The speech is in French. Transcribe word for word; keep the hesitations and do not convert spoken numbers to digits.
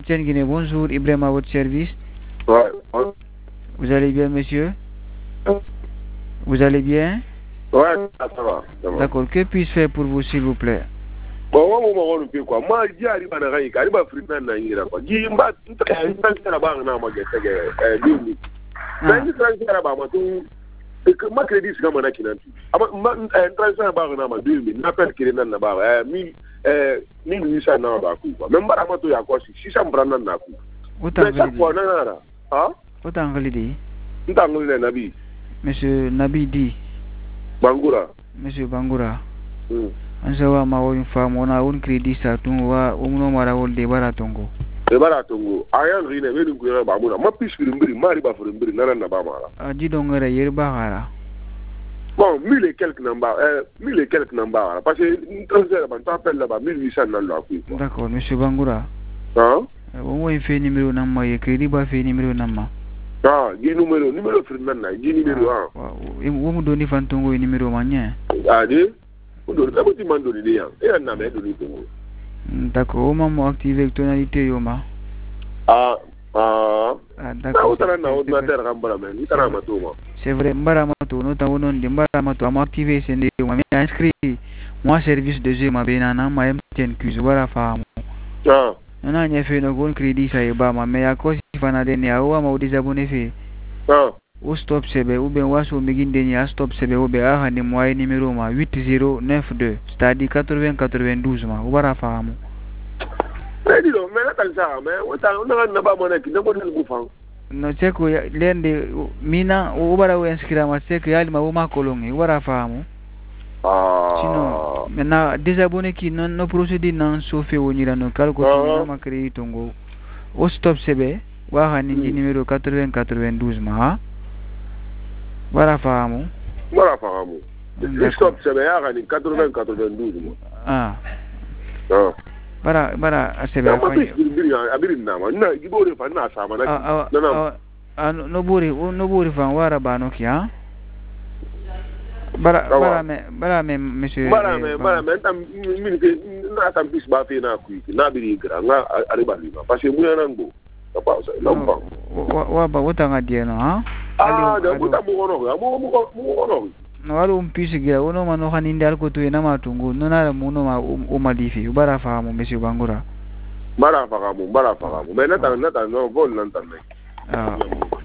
Tiens Guinée, bonjour, Ibrahim à votre service. Ouais. Vous allez bien, monsieur? Vous allez bien? Ouais, ça va. D'accord, que puis-je faire pour vous, s'il vous plaît? Bon, moi, je ne quoi. Moi, je arrive à la raille, j'arrive à frimer un naïra. Je dis, bah, tu as une transition à la barre, non, moi, je sais que, deux minutes. Mais une transition à la barre, moi, c'est que ma crédit, c'est comme un accident. Une transition à la barre, non, moi, deux minutes. N'appelle qu'il est dans la barre, mille, mille huit cents, non, bah, quoi. Même pas la moto, il y a quoi, six cents francs, non, coup. Mais chaque fois, non, non, hein? Autant que l'idée. Autant que l'idée, Nabi. Monsieur Nabi dit. Bangoura. Monsieur Bangoura. On se voit ma une femme, on a un crédit, ça tombe, on a un rôle de baratongo. De baratongo. Ayan rine, mais nous ne pouvons pas. Ma piste, une brille, Mariba for une brille, n'a rien à voir. Ah, dis donc, il y a Bahara. Bon, mille et quelques numbers, mille et quelques numbers. Parce que une transaction, on t'appelle là-bas, mille huit cents dans la coupe. D'accord, monsieur Bangoura. Hein? On va faire numéro nama, il y a crédit, va faire numéro nama. Ah, il numéro, numéro frimen, il numéro un. Vous me donnez fantongo numéro manien. Ah, dis? Vous donnez, vous dites, m'en des gens. Et un nama, donné pour vous. D'accord, au moment activé tonalité, Yoma. Ah, ah. D'accord. C'est vrai, Mbaramato, nous avons dit Mbaramato, à m'activer, c'est moi inscrit, moi service de jeu, ma bénana, ma M T N Q, voilà, femme. Ah. On a fait un bon crédit, ça y est, mais à cause de la dernière, on a désabonné fait. Ah. Au stop C B, ou bien, ou au begin dernier, stop C B, ou bien, à un moyen numéro huit zéro neuf deux, c'est-à-dire quatre-vingts quatre-vingt-douze, voilà, femme. Mais dis donc, mais là, t'as ça, mais on n'a pas mon équipe, on n'a pas de bouffon. No cheko lende mina ubara wenskira ma cheko yali mabuma kolongi ubara famu ah sino mena désabonné qui non no procédé non saufé wonira no kalko na ma créé tongo au stop cb wa hani numéro quatre-vingts quatre-vingt-douze ma ubara famu ubara famu stop cb ya hani quatre-vingts quatre-vingt-douze ah ah bara bara cb afanye abiri nama na gibore fa na sama na na na no buri no buri fa wara bano ki ha bara bara me bara me monsieur bara me bara me tam min ke na tam bis ba fe na ku na biri gra nga ariba liba parce que mu yana ngo ka pa sa na pa wa ba wota ngadia no ha ah da buta mu ono mu mu mu ono no wala umpisi gira uno mano haninde alko tu ina matungu no na muno ma umalifi ubara fa mu monsieur Bangoura bara fa mu bara fa mu me na ta na ta no vol nan ta me ah